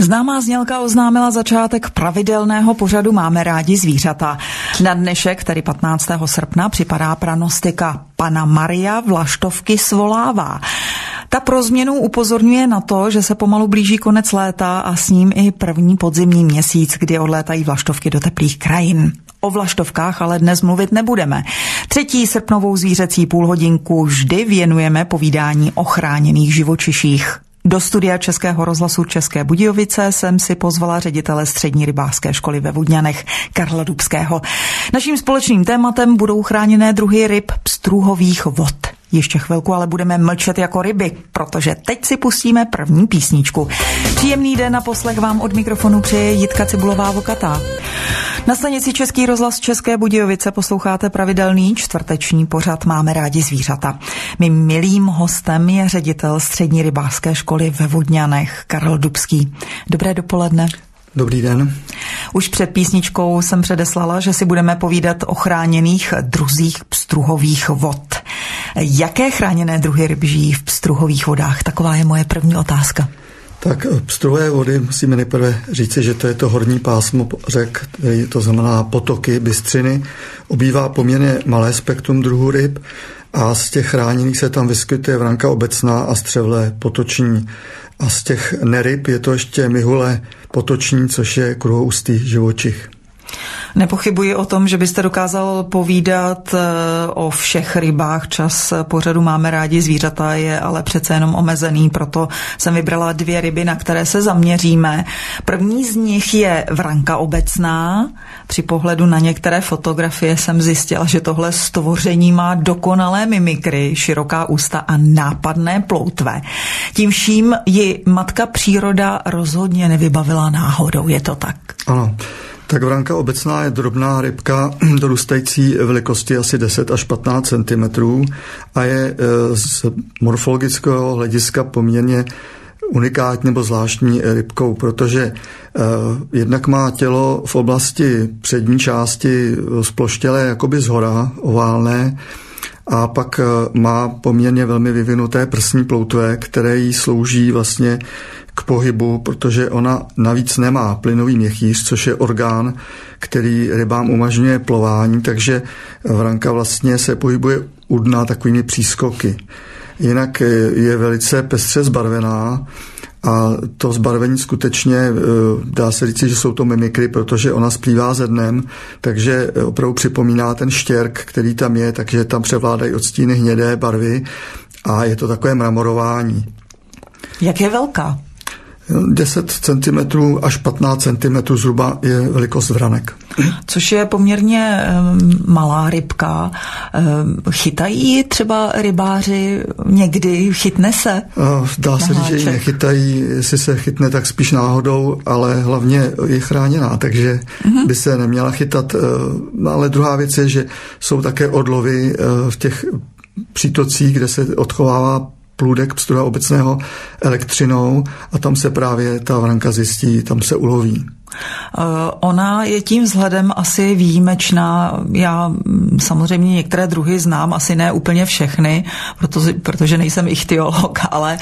Známá znělka oznámila začátek pravidelného pořadu Máme rádi zvířata. Na dnešek, tedy 15. srpna, připadá pranostika Panna Maria Vlaštovky svolává. Ta pro změnu upozorňuje na to, že se pomalu blíží konec léta a s ním i první podzimní měsíc, kdy odlétají vlaštovky do teplých krajin. O vlaštovkách ale dnes mluvit nebudeme. 3. srpnovou zvířecí půlhodinku vždy věnujeme povídání o chráněných živočiších. Do studia Českého rozhlasu České Budějovice jsem si pozvala ředitele střední rybářské školy ve Vodňanech Karla Dubského. Naším společným tématem budou chráněné druhy ryb pstruhových vod. Ještě chvilku ale budeme mlčet jako ryby, protože teď si pustíme první písničku. Příjemný den a poslech vám od mikrofonu přeje Jitka Cibulová-Vokatá. Na stanici Český rozhlas České Budějovice posloucháte pravidelný čtvrteční pořad Máme rádi zvířata. Mým milým hostem je ředitel střední rybářské školy ve Vodňanech Karel Dubský. Dobré dopoledne. Dobrý den. Už před písničkou jsem předeslala, že si budeme povídat o chráněných druzích pstruhových vod. Jaké chráněné druhy ryb žijí v pstruhových vodách? Taková je moje první otázka. Tak pstruhové vody musíme nejprve říci, že to je to horní pásmo řek, to znamená potoky, bystřiny. Obývá poměrně malé spektrum druhů ryb a z těch chráněných se tam vyskytuje vranka obecná a střevlé potoční. A z těch neryb je to ještě mihule potoční, což je kruhoustý živočich. Nepochybuji o tom, že byste dokázal povídat o všech rybách. Čas pořadu Máme rádi zvířata je ale přece jenom omezený, proto jsem vybrala 2 ryby, na které se zaměříme. První z nich je vranka obecná. Při pohledu na některé fotografie jsem zjistila, že tohle stvoření má dokonalé mimikry, široká ústa a nápadné ploutve. Tím vším ji matka příroda rozhodně nevybavila náhodou, je to tak? Ano. Tak vranka obecná je drobná rybka dorůstající velikosti asi 10 až 15 cm a je z morfologického hlediska poměrně unikátní nebo zvláštní rybkou, protože jednak má tělo v oblasti přední části sploštělé jakoby zhora, oválné, a pak má poměrně velmi vyvinuté prsní ploutve, které jí slouží vlastně k pohybu, protože ona navíc nemá plynový měchýř, což je orgán, který rybám umožňuje plování, takže vranka vlastně se pohybuje u dna takovými přískoky. Jinak je velice pestře zbarvená a to zbarvení skutečně dá se říct, že jsou to mimikry, protože ona splývá ze dnem, takže opravdu připomíná ten štěrk, který tam je, takže tam převládají odstíny hnědé barvy a je to takové mramorování. Jak je velká? 10 cm až 15 cm zhruba je velikost vranek. Což je poměrně malá rybka. Chytají třeba rybáři někdy? Chytne se? Dá se říct, že ji nechytají. Jestli se chytne, tak spíš náhodou, ale hlavně je chráněná, takže by se neměla chytat. Ale druhá věc je, že jsou také odlovy v těch přítocích, kde se odchovává plůdek pstruha obecného elektřinou a tam se právě ta vranka zjistí, tam se uloví. Ona je tím vzhledem asi výjimečná. Já samozřejmě některé druhy znám, asi ne úplně všechny, protože nejsem ichtyolog, ale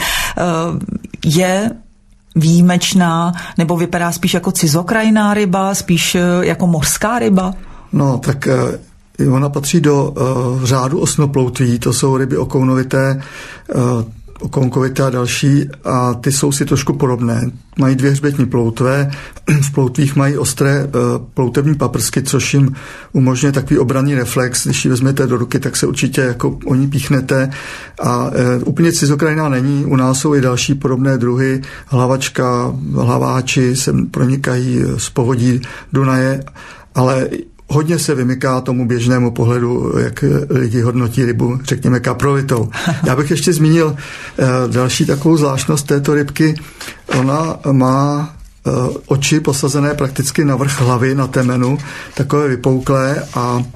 je výjimečná, nebo vypadá spíš jako cizokrajná ryba, spíš jako mořská ryba? No, tak ona patří do řádu osnoploutví, to jsou ryby okounovité, okounkovité a další a ty jsou si trošku podobné. Mají 2 hřbetní ploutve, v ploutvích mají ostré ploutevní paprsky, což jim umožňuje takový obranný reflex. Když ji vezmete do ruky, tak se určitě jako o ní píchnete a úplně cizokrajná není. U nás jsou i další podobné druhy, hlavačka, hlaváči se pronikají z povodí Dunaje, ale hodně se vymyká tomu běžnému pohledu, jak lidi hodnotí rybu, řekněme, kaprovitou. Já bych ještě zmínil další takovou zvláštnost této rybky. Ona má oči posazené prakticky na vrch hlavy, na temenu, takové vypouklé a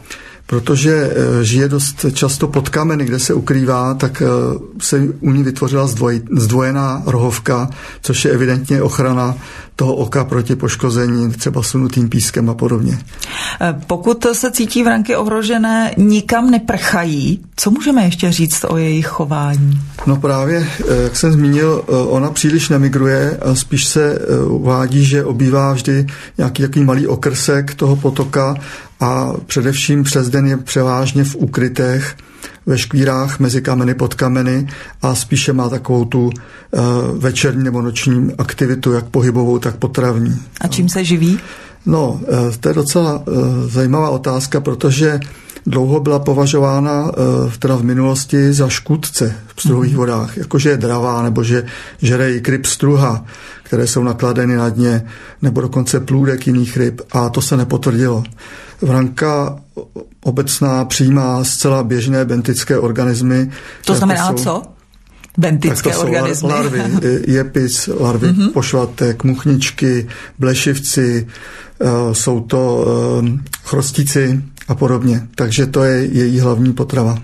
protože žije dost často pod kameny, kde se ukrývá, tak se u ní vytvořila zdvojená rohovka, což je evidentně ochrana toho oka proti poškození, třeba sunutým pískem a podobně. Pokud se cítí vranky ohrožené, nikam neprchají. Co můžeme ještě říct o jejich chování? No právě, jak jsem zmínil, ona příliš nemigruje a spíš se uvádí, že obývá vždy nějaký takový malý okrsek toho potoka a především přes den je převážně v úkrytech, ve škvírách mezi kameny, pod kameny a spíše má takovou tu večerní nebo noční aktivitu, jak pohybovou, tak potravní. A čím se živí? No, to je docela zajímavá otázka, protože dlouho byla považována teda v minulosti za škůdce v pstruhových vodách, jakože je dravá nebo že žere jikry pstruha, které jsou nakladeny na dně, nebo dokonce plůdek jiných ryb a to se nepotvrdilo. Vranka obecná přijímá zcela běžné bentické organismy. To znamená co? Bentické organismy. Larvy, jepis, larvy pošvatek, muchničky, blešivci, jsou to chrostíci a podobně. Takže to je její hlavní potrava.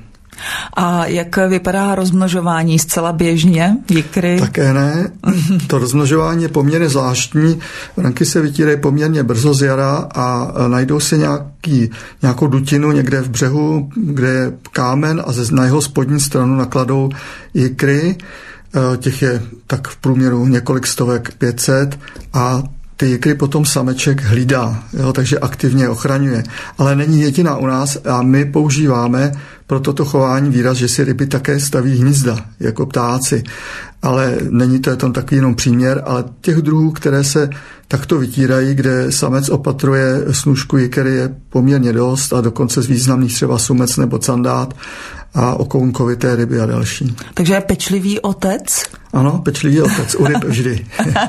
A jak vypadá rozmnožování zcela běžně? Jikry? Také ne. To rozmnožování je poměrně zvláštní. Vranky se vytírají poměrně brzo z jara a najdou si nějakou dutinu někde v břehu, kde je kámen a na jeho spodní stranu nakladou jikry. Těch je tak v průměru několik stovek, 500 a ty jikry potom sameček hlídá, takže aktivně ochraňuje. Ale není jediná u nás a my používáme pro toto chování výraz, že si ryby také staví hnízda, jako ptáci. Ale není to tam takový jenom příměr, ale těch druhů, které se takto vytírají, kde samec opatruje snůšku jiker, je poměrně dost a dokonce z významných třeba sumec nebo candát a okounkovité ryby a další. Takže je pečlivý otec? Ano, pečlivý otec, u ryb vždy.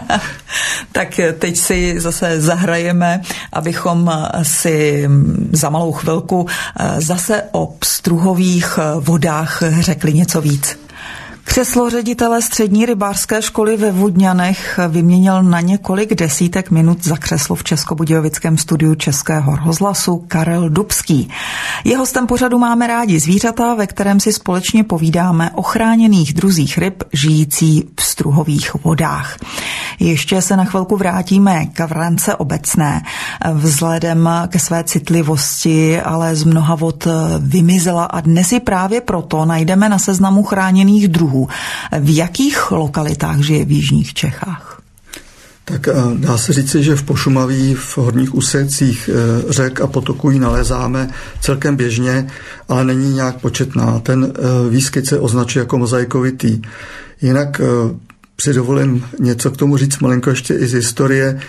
Tak teď si zase zahrajeme, abychom si za malou chvilku zase o pstruhových vodách řekli něco víc. Křeslo ředitele střední rybářské školy ve Vodňanech vyměnil na několik desítek minut za křeslo v Českobudějovickém studiu Českého rozhlasu Karel Dubský. Je hostem pořadu Máme rádi zvířata, ve kterém si společně povídáme o chráněných druzích ryb žijící v pstruhových vodách. Ještě se na chvilku vrátíme k vrance obecné. Vzhledem ke své citlivosti ale z mnoha vod vymizela a dnes ji právě proto najdeme na seznamu chráněných druhů. V jakých lokalitách žije v jižních Čechách? Tak dá se říci, že v Pošumaví, v horních úsecích řek a potoků ji nalézáme celkem běžně, ale není nějak početná. Ten výskyt se označuje jako mozaikovitý. Jinak si dovolím něco k tomu říct malinko ještě i z historie.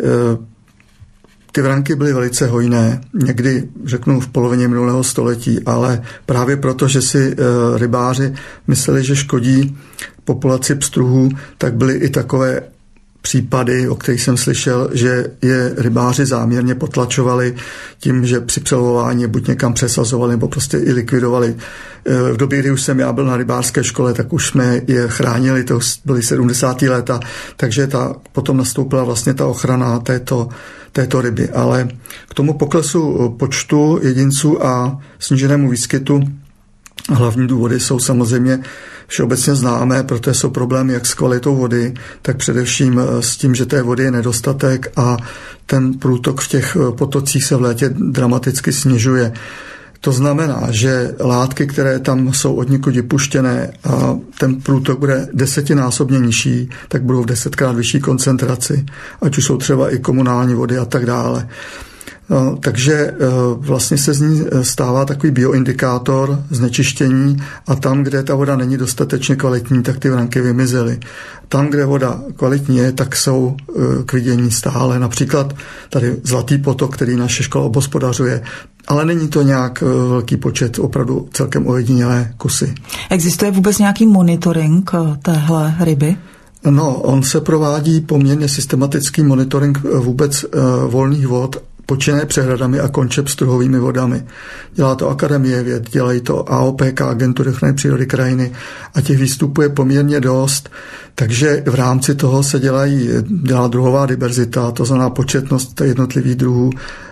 Ty vranky byly velice hojné, někdy řeknu v polovině minulého století, ale právě proto, že si rybáři mysleli, že škodí populaci pstruhů, tak byly i takové případy, o kterých jsem slyšel, že je rybáři záměrně potlačovali tím, že při přelovování buď někam přesazovali, nebo prostě i likvidovali. V době, kdy už jsem já byl na rybářské škole, tak už jsme je chránili, to byly 70. léta, takže potom nastoupila vlastně ta ochrana této ryby. Ale k tomu poklesu počtu jedinců a sníženému výskytu hlavní důvody jsou samozřejmě všeobecně známé, protože jsou problémy jak s kvalitou vody, tak především s tím, že té vody je nedostatek a ten průtok v těch potocích se v létě dramaticky snižuje. To znamená, že látky, které tam jsou odnikud vypuštěné a ten průtok bude 10násobně nižší, tak budou v 10krát vyšší koncentraci, ať už jsou třeba i komunální vody a tak dále. No, takže vlastně se z ní stává takový bioindikátor znečištění a tam, kde ta voda není dostatečně kvalitní, tak ty vranky vymizely. Tam, kde voda kvalitní je, tak jsou k vidění stále. Například tady Zlatý potok, který naše škola obhospodařuje, ale není to nějak velký počet, opravdu celkem ojedinělé kusy. Existuje vůbec nějaký monitoring téhle ryby? No, on se provádí poměrně systematický monitoring vůbec volných vod počínaje přehradami a konče pstruhovými vodami. Dělá to Akademie věd, dělají to AOPK, Agentury ochrany přírody krajiny, a těch výstupů je poměrně dost, takže v rámci toho se dělá druhová diverzita, to znamená početnost jednotlivých druhů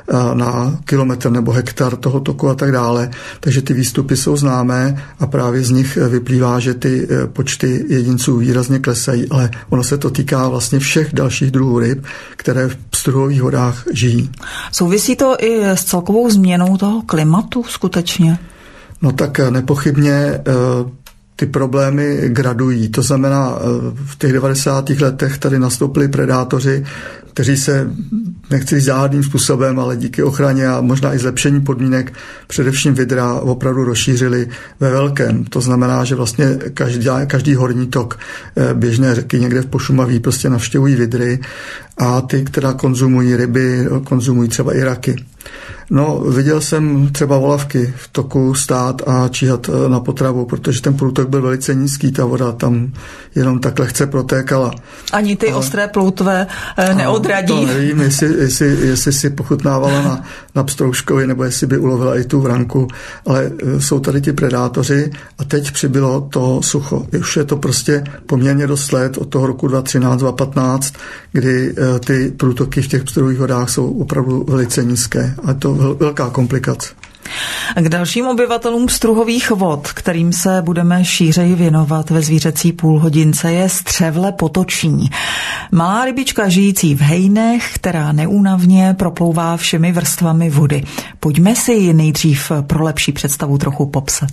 na kilometr nebo hektar toho toku a tak dále. Takže ty výstupy jsou známé a právě z nich vyplývá, že ty počty jedinců výrazně klesají, ale ono se to týká vlastně všech dalších druhů ryb, které v pstruhových vodách žijí. Souvisí to i s celkovou změnou toho klimatu skutečně? No tak nepochybně ty problémy gradují. To znamená, v těch 90. letech tady nastoupili predátoři, kteří se, nechci říct žádným způsobem, ale díky ochraně a možná i zlepšení podmínek, především vydra opravdu rozšířili ve velkém. To znamená, že vlastně každý horní tok běžné řeky někde v Pošumaví prostě navštěvují vydry a ty, která konzumují ryby, konzumují třeba i raky. No, viděl jsem třeba volavky v toku stát a číhat na potravu, protože ten průtok byl velice nízký, ta voda tam jenom tak lehce protékala. Ani ty ostré ploutve neodradí. To nevím, jestli si pochutnávala na pstrouškovi, nebo jestli by ulovila i tu vranku, ale jsou tady ti predátoři a teď přibylo to sucho. Už je to prostě poměrně dost let od toho roku 2013, 2015, kdy ty průtoky v těch pstruhových vodách jsou opravdu velice nízké a to velká komplikace. K dalším obyvatelům pstruhových vod, kterým se budeme šířeji věnovat ve zvířecí půlhodince, je střevle potoční. Malá rybička žijící v hejnech, která neúnavně proplouvá všemi vrstvami vody. Pojďme si ji nejdřív pro lepší představu trochu popsat.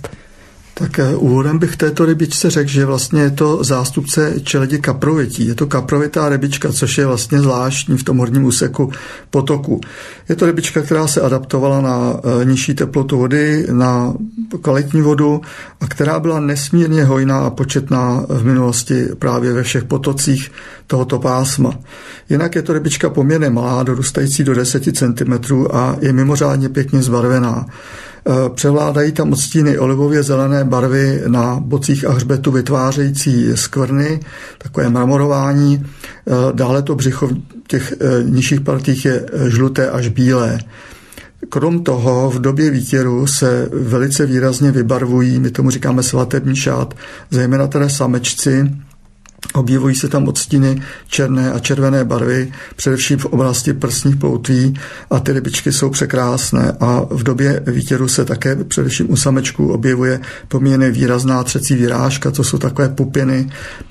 Tak úvodem bych této rybičce řekl, že vlastně je to zástupce čeledi kaprovití. Je to kaprovitá rybička, což je vlastně zvláštní v tom horním úseku potoku. Je to rybička, která se adaptovala na nižší teplotu vody, na kvalitní vodu a která byla nesmírně hojná a početná v minulosti právě ve všech potocích tohoto pásma. Jinak je to rybička poměrně malá, dorůstající do 10 cm a je mimořádně pěkně zbarvená. Převládají tam odstíny olivově zelené barvy na bocích a hřbetu vytvářející skvrny, takové mramorování. Dále to břicho v těch nižších partích je žluté až bílé. Krom toho v době výtěru se velice výrazně vybarvují, my tomu říkáme svatební šát, zejména teda samečci. Objevují se tam odstíny černé a červené barvy, především v oblasti prsních ploutví a ty rybičky jsou překrásné a v době výtěru se také především u samečků objevuje poměrně výrazná třecí vyrážka, to jsou takové pupiny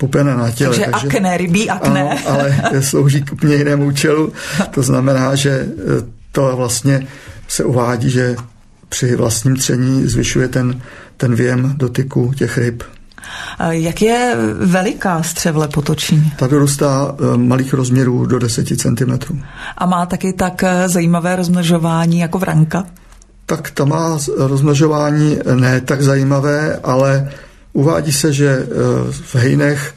na těle. Takže akné, rybí akné. Ano, ale slouží k úplně jinému účelu. To znamená, že to vlastně se uvádí, že při vlastním tření zvyšuje ten věm dotyku těch ryb. Jak je veliká střevle potoční? Ta dorůstá malých rozměrů do 10 cm. A má taky tak zajímavé rozmnožování jako vranka? Tak ta má rozmnožování ne tak zajímavé, ale uvádí se, že v hejnech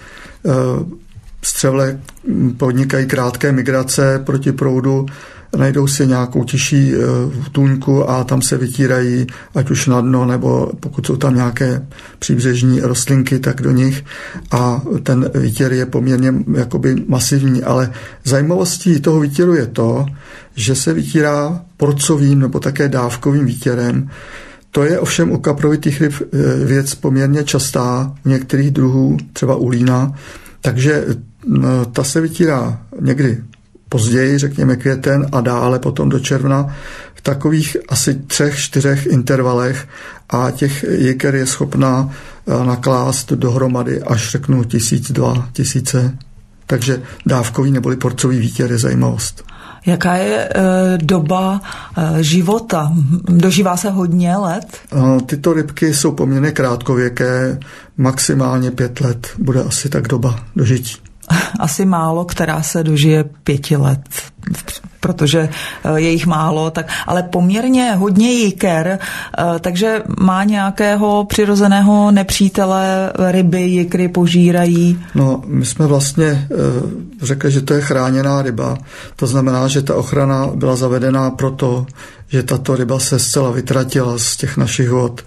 střevle podnikají krátké migrace proti proudu, najdou si nějakou tiší tůňku a tam se vytírají, ať už na dno, nebo pokud jsou tam nějaké příbřežní rostlinky, tak do nich. A ten výtěr je poměrně jakoby masivní, ale zajímavostí toho výtěru je to, že se vytírá porcovým nebo také dávkovým výtěrem. To je ovšem u kaprovitých ryb věc poměrně častá, u některých druhů, třeba u lína, takže ta se vytírá někdy později, řekněme květen a dále potom do června v takových asi 3-4 intervalech a těch jiker je schopná naklást dohromady až řeknu 1000-2000. Takže dávkový neboli porcový výtěr je zajímavost. Jaká je doba života? Dožívá se hodně let? Tyto rybky jsou poměrně krátkověké, maximálně 5 let bude asi tak doba dožití. Asi málo, která se dožije 5 let, protože je jich málo, tak, ale poměrně hodně jiker, takže má nějakého přirozeného nepřítele, ryby, jikry požírají? No, my jsme vlastně řekli, že to je chráněná ryba. To znamená, že ta ochrana byla zavedená proto, že tato ryba se zcela vytratila z těch našich vod.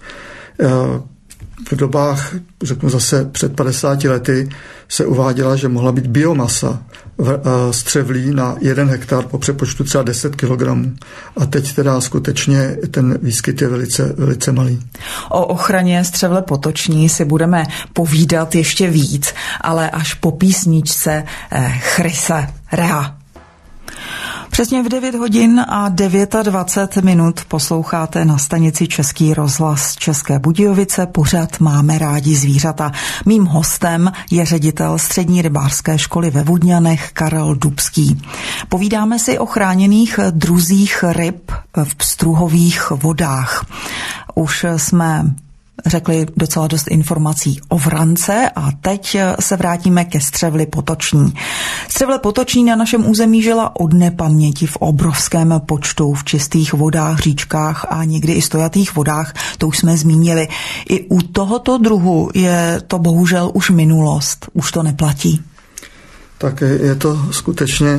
V dobách, řeknu zase před 50 lety, se uváděla, že mohla být biomasa střevlí na 1 hektar po přepočtu třeba 10 kg. A teď teda skutečně ten výskyt je velice, velice malý. O ochraně střevle potoční si budeme povídat ještě víc, ale až po písničce Chryse Rea. Přesně v 9 hodin a 29 minut posloucháte na stanici Český rozhlas České Budějovice pořad Máme rádi zvířata. Mým hostem je ředitel Střední rybářské školy ve Vodňanech Karel Dubský. Povídáme si o chráněných druzích ryb v pstruhových vodách. Už jsme řekli docela dost informací o vrance a teď se vrátíme ke střevli potoční. Střevle potoční na našem území žila od nepaměti v obrovském počtu v čistých vodách, říčkách a někdy i stojatých vodách, to už jsme zmínili. I u tohoto druhu je to bohužel už minulost, už to neplatí. Tak je to skutečně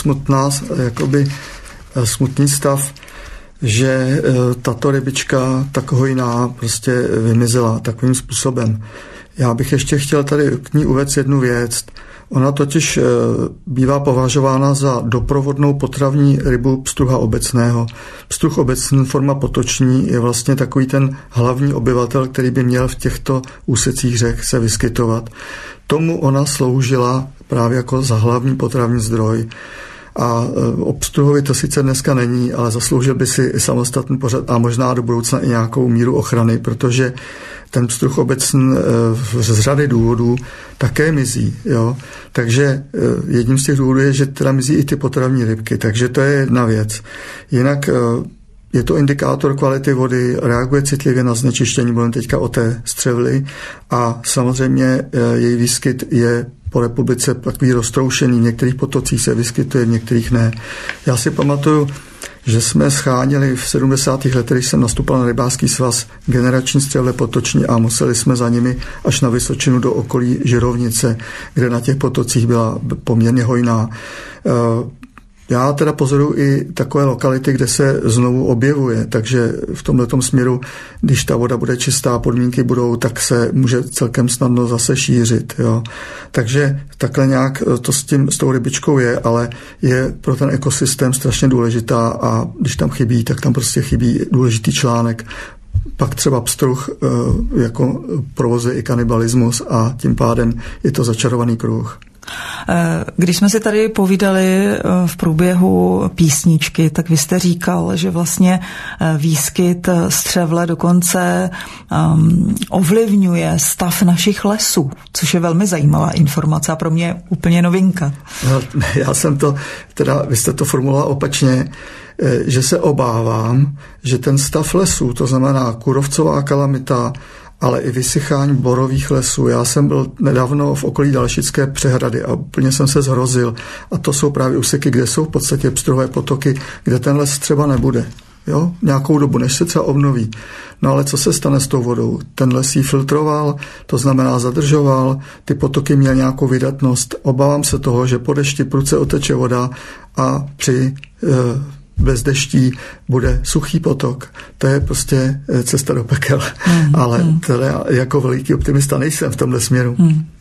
smutný stav, že tato rybička tak hojná prostě vymizela takovým způsobem. Já bych ještě chtěl tady k ní uvést jednu věc. Ona totiž bývá považována za doprovodnou potravní rybu pstruha obecného. Pstruh obecný, forma potoční, je vlastně takový ten hlavní obyvatel, který by měl v těchto úsecích řek se vyskytovat. Tomu ona sloužila právě jako za hlavní potravní zdroj. A o pstruhovi to sice dneska není, ale zasloužil by si samostatný pořad a možná do budoucna i nějakou míru ochrany, protože ten pstruh obecný z řady důvodů také mizí. Jo? Takže jedním z těch důvodů je, že teda mizí i ty potravní rybky, takže to je jedna věc. Jinak je to indikátor kvality vody, reaguje citlivě na znečištění, budeme teďka o té střevli a samozřejmě její výskyt je po republice takový roztroušený. V některých potocích se vyskytuje, v některých ne. Já si pamatuju, že jsme scháněli v 70. letech, když jsem nastoupil na rybářský svaz, generační střevle potoční a museli jsme za nimi až na Vysočinu do okolí Žirovnice, kde na těch potocích byla poměrně hojná. Já teda pozoruji i takové lokality, kde se znovu objevuje, takže v tomhletom směru, když ta voda bude čistá, podmínky budou, tak se může celkem snadno zase šířit. Jo. Takže takhle nějak to s tou rybičkou je, ale je pro ten ekosystém strašně důležitá a když tam chybí, tak tam prostě chybí důležitý článek. Pak třeba pstruh jako provozuje i kanibalismus a tím pádem je to začarovaný kruh. Když jsme si tady povídali v průběhu písničky, tak vy jste říkal, že vlastně výskyt střevle dokonce ovlivňuje stav našich lesů, což je velmi zajímavá informace a pro mě úplně novinka. Já jsem to, vy jste to formuloval opačně, že se obávám, že ten stav lesů, to znamená kůrovcová kalamita, ale i vysychání borových lesů. Já jsem byl nedávno v okolí Dalšické přehrady a úplně jsem se zhrozil. A to jsou právě úseky, kde jsou v podstatě pstruhové potoky, kde ten les třeba nebude. Jo? Nějakou dobu, než se třeba obnoví. No ale co se stane s tou vodou? Ten les ji filtroval, to znamená zadržoval, ty potoky měly nějakou vydatnost. Obávám se toho, že po dešti prudce oteče voda a při bez deští bude suchý potok. To je prostě cesta do pekel. Ale teda jako veliký optimista nejsem v tomhle směru.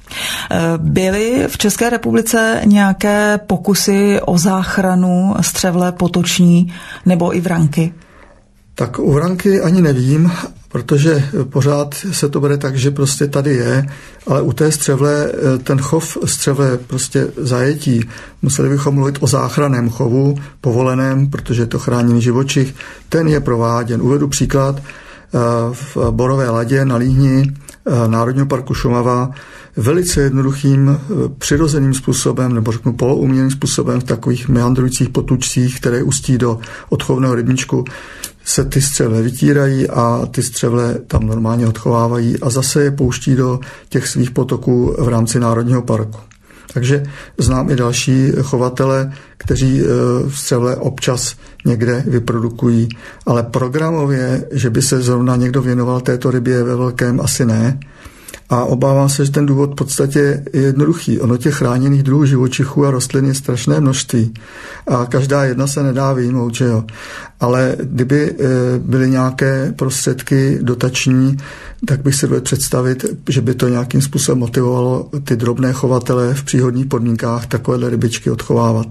Byly v České republice nějaké pokusy o záchranu střevle potoční nebo i vranky? Tak u vranky ani nevím, protože pořád se to bere tak, že prostě tady je, ale u té střevle, ten chov střevle prostě zajetí, museli bychom mluvit o záchranném chovu, povoleném, protože je to chráněný živočich, ten je prováděn. Uvedu příklad, v Borové Ladě na Líhni Národního parku Šumava velice jednoduchým přirozeným způsobem, nebo řeknu poloumělým způsobem v takových meandrujících potůčcích, které ústí do odchovného rybníčku, se ty střevle vytírají a ty střevle tam normálně odchovávají a zase je pouští do těch svých potoků v rámci Národního parku. Takže znám i další chovatele, kteří střevle občas někde vyprodukují, ale programově, že by se zrovna někdo věnoval této rybě ve velkém, asi ne. A obávám se, že ten důvod v podstatě je jednoduchý. Ono těch chráněných druhů živočichů a rostlin je strašné množství. A každá jedna se nedá vyjmout, že jo. Ale kdyby byly nějaké prostředky dotační, tak bych si dovedl představit, že by to nějakým způsobem motivovalo ty drobné chovatele v příhodných podmínkách takovéhle rybičky odchovávat.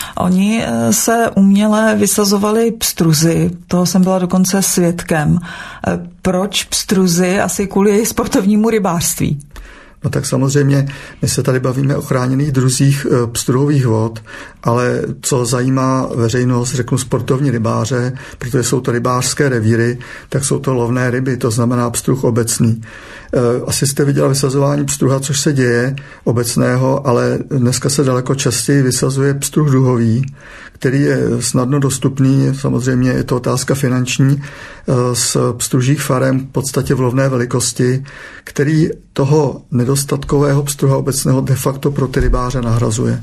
Oni se uměle vysazovali pstruzy, toho jsem byla dokonce svědkem. Proč pstruzy? Asi kvůli sportovnímu rybářství. No tak samozřejmě, my se tady bavíme o chráněných druzích pstruhových vod, ale co zajímá veřejnost, řeknu sportovní rybáře, protože jsou to rybářské revíry, tak jsou to lovné ryby, to znamená pstruh obecný. Asi jste viděla vysazování pstruha, což se děje obecného, ale dneska se daleko častěji vysazuje pstruh duhový, který je snadno dostupný, samozřejmě je to otázka finanční, z pstružích farem v podstatě v lovné velikosti, který toho nedostatkového pstruha obecného de facto pro ty rybáře nahrazuje.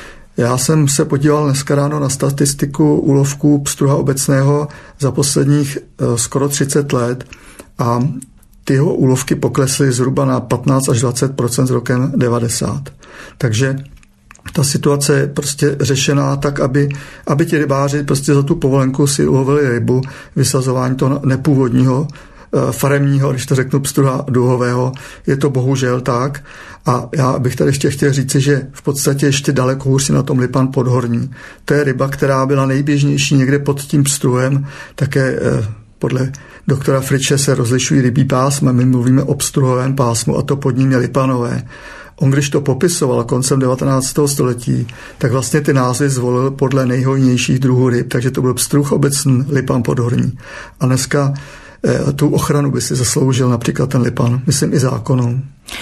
Já jsem se podíval dneska ráno na statistiku úlovků pstruha obecného za posledních skoro 30 let a ty jeho úlovky poklesly zhruba na 15 až 20% s rokem 90. Takže ta situace je prostě řešená tak, aby ti rybáři prostě za tu povolenku si ulovili rybu, vysazování toho nepůvodního, faremního, když to řeknu, pstruha duhového, je to bohužel tak. A já bych tady ještě chtěl říci, že v podstatě ještě daleko hůř na tom lipan podhorní. To je ryba, která byla nejběžnější někde pod tím pstruhem, také podle doktora Friče se rozlišují rybí pásma, my mluvíme o pstruhovém pásmu a to pod ním je lipanové. On, když to popisoval koncem 19. století, tak vlastně ty názvy zvolil podle nejhojnějších druhů ryb, takže to byl pstruh obecný, lipan podhorní. A dneska tu ochranu by si zasloužil například ten lipan, myslím i zákonem.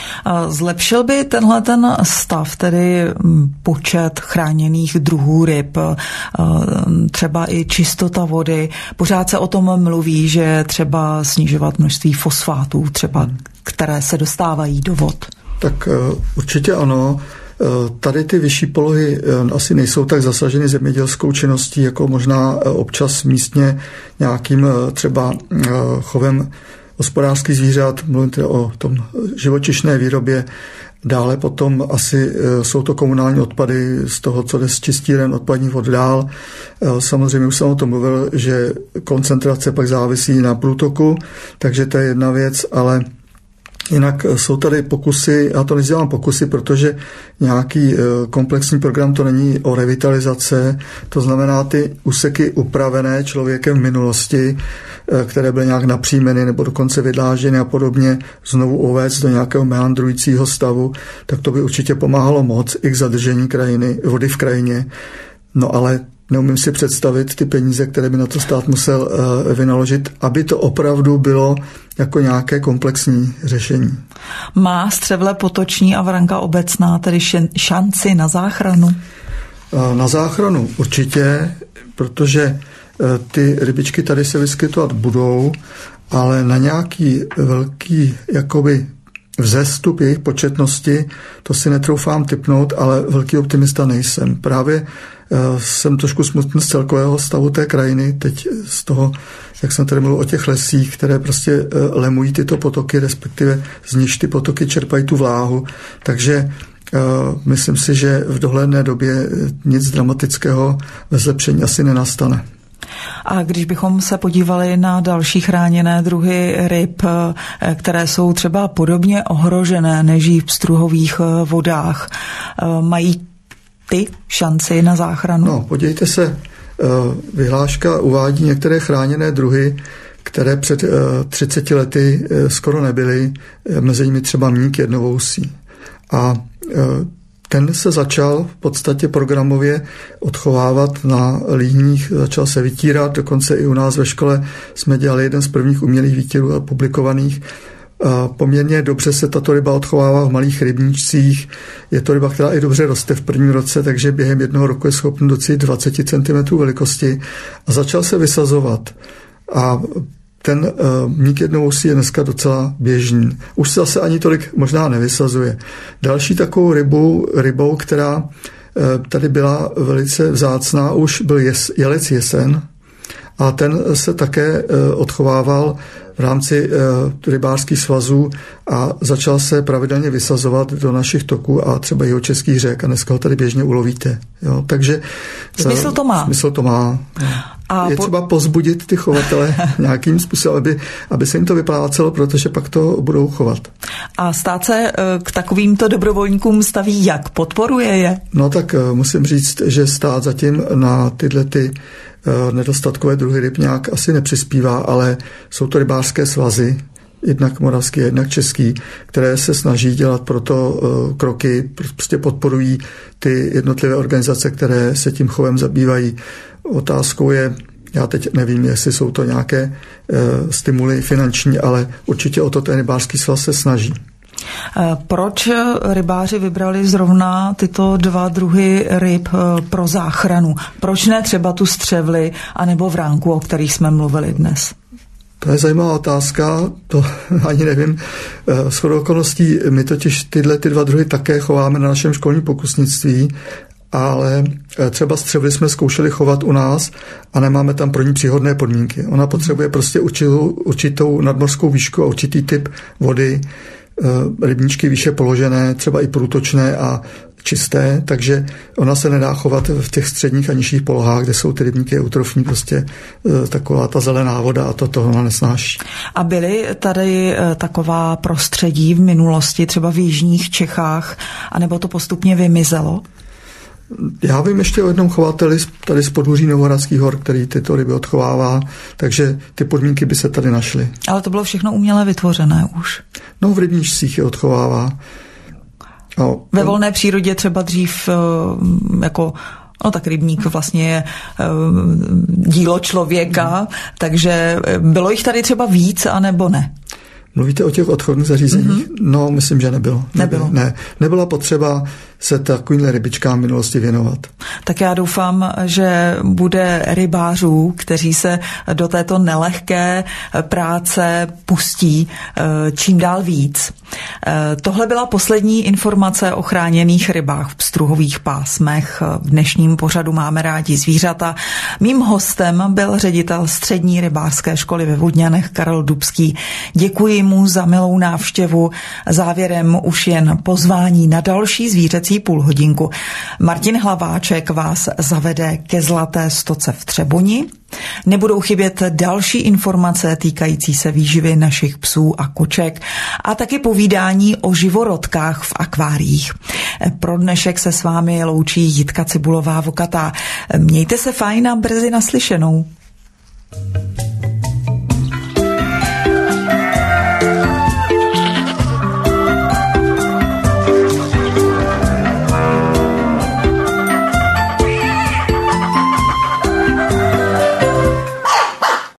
Zlepšil by tenhle ten stav, tedy počet chráněných druhů ryb, třeba i čistota vody. Pořád se o tom mluví, že třeba snižovat množství fosfátů, třeba, které se dostávají do vod. Tak určitě ano. Tady ty vyšší polohy asi nejsou tak zasaženy zemědělskou činností, jako možná občas místně nějakým třeba chovem hospodářských zvířat, mluvím teda o tom živočišné výrobě. Dále potom asi jsou to komunální odpady z toho, co jde z čistíren odpadních vod dál. Samozřejmě už jsem o tom mluvil, že koncentrace pak závisí na průtoku, takže to je jedna věc, ale jinak jsou tady pokusy, já to nezdělám pokusy, protože nějaký komplexní program to není o revitalizace, to znamená ty úseky upravené člověkem v minulosti, které byly nějak napříjmeny nebo dokonce vydlážděny a podobně, znovu uvést do nějakého meandrujícího stavu, tak to by určitě pomáhalo moc i k zadržení vody v krajině. No ale neumím si představit ty peníze, které by na to stát musel vynaložit, aby to opravdu bylo jako nějaké komplexní řešení. Má Střevle potoční a Vranka obecná tedy šanci na záchranu? Na záchranu určitě, protože ty rybičky tady se vyskytovat budou, ale na nějaký velký jakoby vzestup jejich početnosti, to si netroufám tipnout, ale velký optimista nejsem. Právě jsem trošku smutný z celkového stavu té krajiny, teď z toho, jak jsem tady mluvil o těch lesích, které prostě lemují tyto potoky, respektive z nichž ty potoky čerpají tu vláhu. Takže myslím si, že v dohledné době nic dramatického ve zlepšení asi nenastane. A když bychom se podívali na další chráněné druhy ryb, které jsou třeba podobně ohrožené než v pstruhových vodách, mají ty šanci na záchranu? No, podívejte se, vyhláška uvádí některé chráněné druhy, které před 30 lety skoro nebyly, mezi nimi třeba mník jednovousí. A ten se začal v podstatě programově odchovávat na líhních, začal se vytírat, dokonce i u nás ve škole jsme dělali jeden z prvních umělých výtírů publikovaných. Poměrně dobře se tato ryba odchovává v malých rybníčcích. Je to ryba, která i dobře roste v prvním roce, takže během jednoho roku je schopný docílit 20 cm velikosti a začal se vysazovat. A ten mník jednovousí je dneska docela běžný. Už se zase ani tolik možná nevysazuje. Další takovou rybou, která tady byla velice vzácná, už byl jelec jesen a ten se také odchovával v rámci rybářských svazů a začal se pravidelně vysazovat do našich toků a třeba jihočeských řek a dneska ho tady běžně ulovíte. Jo, takže smysl to má. Smysl to má. A je třeba pozbudit ty chovatele nějakým způsobem, aby se jim to vyplácelo, protože pak to budou chovat. A stát se k takovýmto dobrovolníkům staví jak? Podporuje je? No tak musím říct, že stát zatím na tyhle nedostatkové druhy ryb nějak asi nepřispívá, ale jsou to rybářské svazy, jednak moravský, jednak český, které se snaží dělat proto kroky, prostě podporují ty jednotlivé organizace, které se tím chovem zabývají. Otázkou je, já teď nevím, jestli jsou to nějaké stimuly finanční, ale určitě o to ten rybářský svaz se snaží. Proč rybáři vybrali zrovna tyto dva druhy ryb pro záchranu? Proč ne třeba tu střevli anebo vránku, o kterých jsme mluvili dnes? To je zajímavá otázka, to ani nevím. Shodou okolností my totiž ty dva druhy také chováme na našem školním pokusnictví, ale třeba střevli jsme zkoušeli chovat u nás a nemáme tam pro ní příhodné podmínky. Ona potřebuje prostě určitou nadmořskou výšku a určitý typ vody, rybníčky výše položené, třeba i průtočné a čisté, takže ona se nedá chovat v těch středních a nižších polohách, kde jsou ty rybníky eutrofní, prostě taková ta zelená voda a to ona nesnáší. A byly tady taková prostředí v minulosti, třeba v jižních Čechách, anebo to postupně vymizelo? Já vím ještě o jednom chovateli tady z podhůří Novohradských hor, který tyto ryby odchovává, takže ty podmínky by se tady našly. Ale to bylo všechno uměle vytvořené už? No v rybníčcích je odchovává. Ve volné přírodě třeba dřív jako... No tak rybník vlastně je dílo člověka, takže bylo jich tady třeba víc, anebo ne? Mluvíte o těch odchodných zařízeních? No, myslím, že nebylo. Ne, nebyla potřeba se takovýmhle rybičkám v minulosti věnovat. Tak já doufám, že bude rybářů, kteří se do této nelehké práce pustí čím dál víc. Tohle byla poslední informace o chráněných rybách v pstruhových pásmech. V dnešním pořadu Máme rádi zvířata. Mým hostem byl ředitel střední rybářské školy ve Vodňanech Karel Dubský. Děkuji mu za milou návštěvu. Závěrem už jen pozvání na další zvířecí půlhodinku. Martin Hlaváček vás zavede ke Zlaté stoce v Třeboni. Nebudou chybět další informace týkající se výživy našich psů a koček a taky povídání o živorodkách v akváriích. Pro dnešek se s vámi loučí Jitka Cibulová-Vokatá. Mějte se fajn a brzy naslyšenou.